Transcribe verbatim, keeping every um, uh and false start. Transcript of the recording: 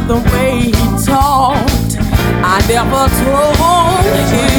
the way he talked. I never told him